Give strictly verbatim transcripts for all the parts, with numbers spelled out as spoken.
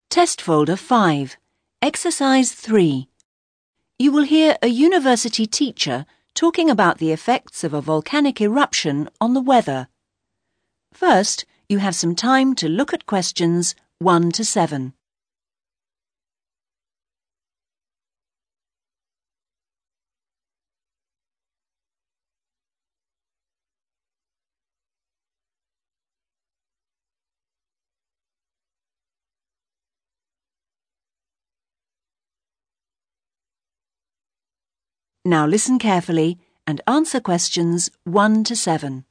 Test Folder five, Exercise three. You will hear a university teacher talking about the effects of a volcanic eruption on the weather. First, you have some time to look at questions one to seven. Now listen carefully and answer questions one to seven.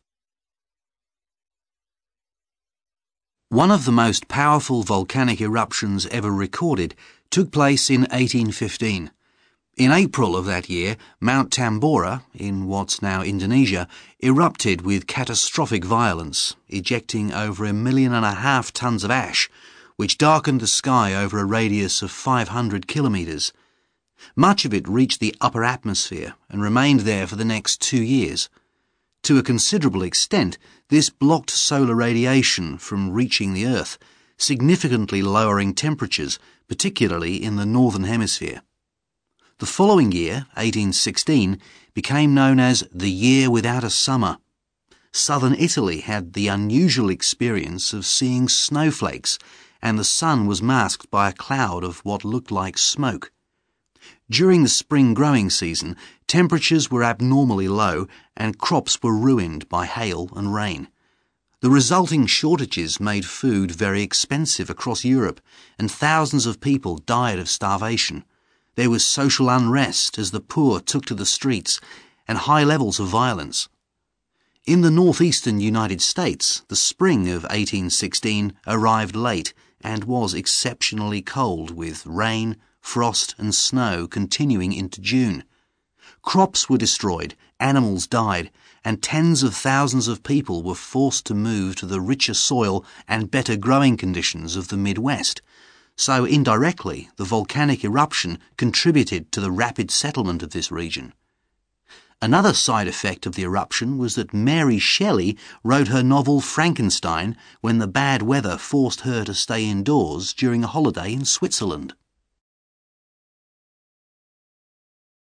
One of the most powerful volcanic eruptions ever recorded took place in eighteen fifteen. In April of that year, Mount Tambora, in what's now Indonesia, erupted with catastrophic violence, ejecting over a million and a half tons of ash, which darkened the sky over a radius of five hundred kilometres. Much of it reached the upper atmosphere and remained there for the next two years. To a considerable extent, this blocked solar radiation from reaching the Earth, significantly lowering temperatures, particularly in the northern hemisphere. The following year, eighteen sixteen, became known as the Year Without a Summer. Southern Italy had the unusual experience of seeing snowflakes, and the sun was masked by a cloud of what looked like smoke. During the spring growing season, temperatures were abnormally low and crops were ruined by hail and rain. The resulting shortages made food very expensive across Europe, and thousands of people died of starvation. There was social unrest as the poor took to the streets, and high levels of violence. In the northeastern United States, the spring of eighteen sixteen arrived late and was exceptionally cold, with rain, frost and snow continuing into June. Crops were destroyed, animals died, and tens of thousands of people were forced to move to the richer soil and better growing conditions of the Midwest. So indirectly, the volcanic eruption contributed to the rapid settlement of this region. Another side effect of the eruption was that Mary Shelley wrote her novel Frankenstein when the bad weather forced her to stay indoors during a holiday in Switzerland.